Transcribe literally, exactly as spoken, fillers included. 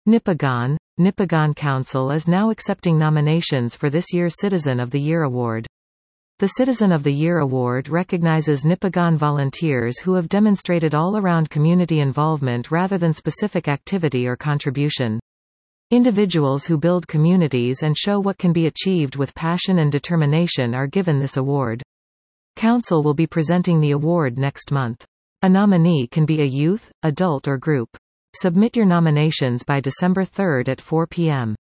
Nipigon. Nipigon Council is now accepting nominations for this year's Citizen of the Year Award. The Citizen of the Year Award recognizes Nipigon volunteers who have demonstrated all-around community involvement rather than specific activity or contribution. Individuals who build communities and show what can be achieved with passion and determination are given this award. Council will be presenting the award next month. A nominee can be a youth, adult or group. Submit your nominations by December third at four p m